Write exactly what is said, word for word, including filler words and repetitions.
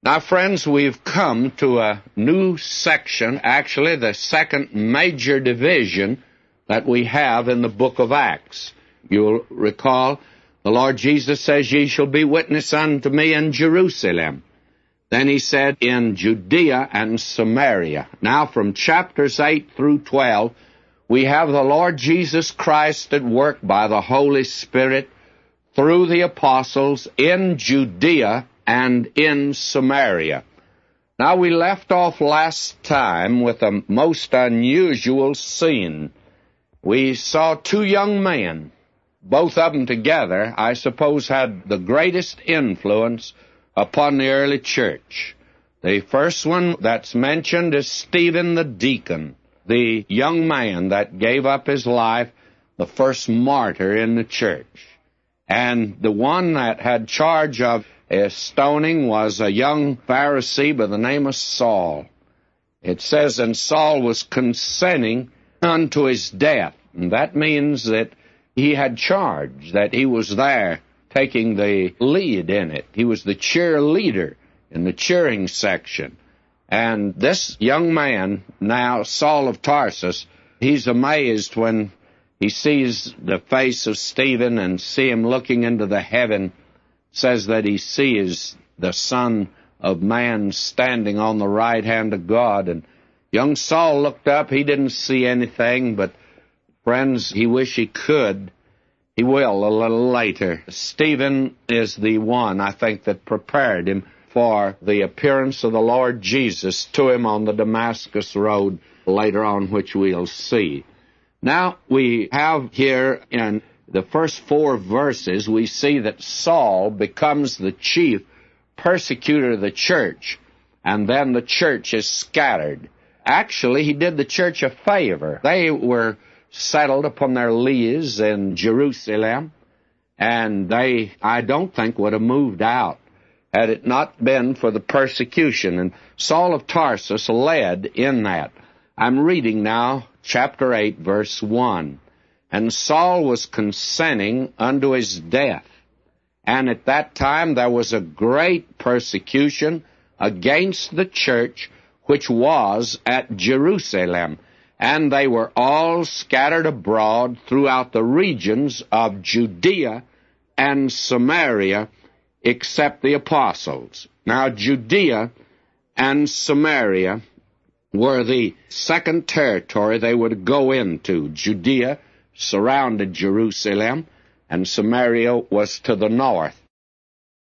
Now, friends, we've come to a new section, actually the second major division that we have in the book of Acts. You'll recall the Lord Jesus says, "Ye shall be witness unto me in Jerusalem." Then he said, "in Judea and Samaria." Now, from chapters eight through twelve, we have the Lord Jesus Christ at work by the Holy Spirit through the apostles in Judea and in Samaria. Now, we left off last time with a most unusual scene. We saw two young men. Both of them together, I suppose, had the greatest influence upon the early church. The first one that's mentioned is Stephen the deacon, the young man that gave up his life, the first martyr in the church. And the one that had charge of a stoning was a young Pharisee by the name of Saul. It says, "And Saul was consenting unto his death." And that means that he had charge, that he was there taking the lead in it. He was the cheerleader in the cheering section. And this young man, now Saul of Tarsus, he's amazed when he sees the face of Stephen and see him looking into the heaven. Says that he sees the Son of Man standing on the right hand of God. And young Saul looked up. He didn't see anything, but friends, he wished he could. He will a little later. Stephen is the one, I think, that prepared him for the appearance of the Lord Jesus to him on the Damascus road later on, which we'll see. Now, we have here in the first four verses, we see that Saul becomes the chief persecutor of the church, and then the church is scattered. Actually, he did the church a favor. They were settled upon their lees in Jerusalem, and they, I don't think, would have moved out had it not been for the persecution. And Saul of Tarsus led in that. I'm reading now chapter eight, verse one. "And Saul was consenting unto his death. And at that time there was a great persecution against the church which was at Jerusalem. And they were all scattered abroad throughout the regions of Judea and Samaria, except the apostles." Now, Judea and Samaria were the second territory they would go into. Judea surrounded Jerusalem, and Samaria was to the north.